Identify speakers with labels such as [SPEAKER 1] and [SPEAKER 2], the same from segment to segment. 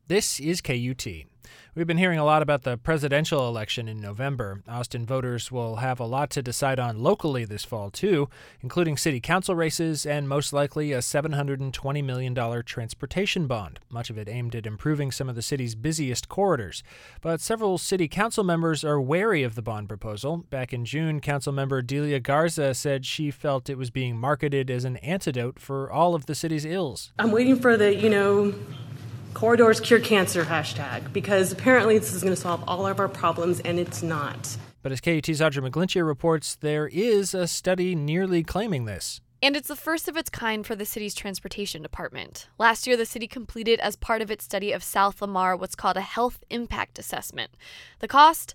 [SPEAKER 1] This is KUT. We've been hearing a lot about the presidential election in November. Austin voters will have a lot to decide on locally this fall, too, including city council races and most likely a $720 million transportation bond, much of it aimed at improving some of the city's busiest corridors. But several city council members are wary of the bond proposal. Back in June, Councilmember Delia Garza said she felt it was being marketed as an antidote for all of the city's ills.
[SPEAKER 2] I'm waiting for the, corridors cure cancer hashtag, because apparently this is going to solve all of our problems, and it's not.
[SPEAKER 1] But as KUT's Audra McGlinchey reports, there is a study nearly claiming this.
[SPEAKER 3] And it's the first of its kind for the city's transportation department. Last year, the city completed, as part of its study of South Lamar, what's called a health impact assessment. The cost?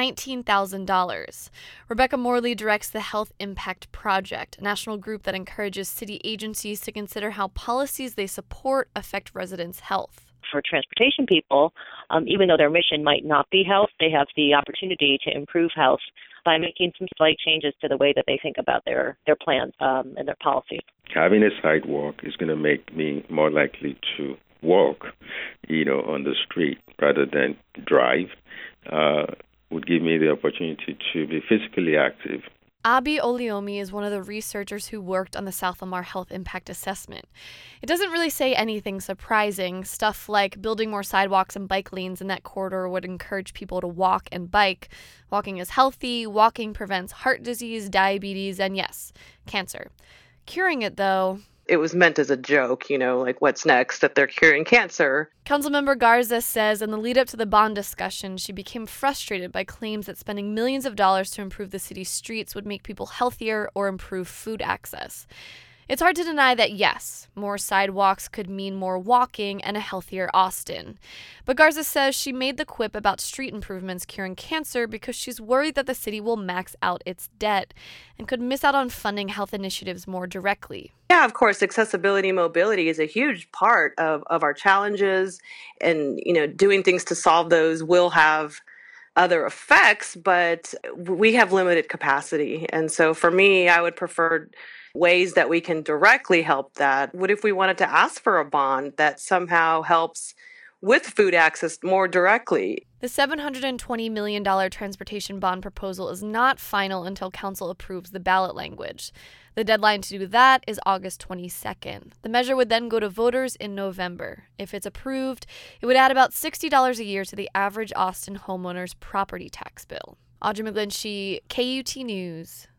[SPEAKER 3] $19,000. Rebecca Morley directs the Health Impact Project, a national group that encourages city agencies to consider how policies they support affect residents' health.
[SPEAKER 4] For transportation people, even though their mission might not be health, they have the opportunity to improve health by making some slight changes to the way that they think about their plans and their policies.
[SPEAKER 5] Having a sidewalk is going to make me more likely to walk, on the street rather than drive. Would give me the opportunity to be physically active.
[SPEAKER 3] Abi Oliomi is one of the researchers who worked on the South Lamar Health Impact Assessment. It doesn't really say anything surprising. Stuff like building more sidewalks and bike lanes in that corridor would encourage people to walk and bike. Walking is healthy. Walking prevents heart disease, diabetes, and yes, cancer. Curing it, though...
[SPEAKER 2] It was meant as a joke, like what's next, that they're curing cancer.
[SPEAKER 3] Councilmember Garza says in the lead up to the bond discussion, she became frustrated by claims that spending millions of dollars to improve the city's streets would make people healthier or improve food access. It's hard to deny that, yes, more sidewalks could mean more walking and a healthier Austin. But Garza says she made the quip about street improvements curing cancer because she's worried that the city will max out its debt and could miss out on funding health initiatives more directly.
[SPEAKER 2] Yeah, of course, accessibility and mobility is a huge part of our challenges, and, doing things to solve those will have other effects, but we have limited capacity. And so for me, I would prefer ways that we can directly help that. What if we wanted to ask for a bond that somehow helps with food access more directly?
[SPEAKER 3] The $720 million transportation bond proposal is not final until council approves the ballot language. The deadline to do that is August 22nd. The measure would then go to voters in November. If it's approved, it would add about $60 a year to the average Austin homeowner's property tax bill. Audra McGlinchey, KUT News.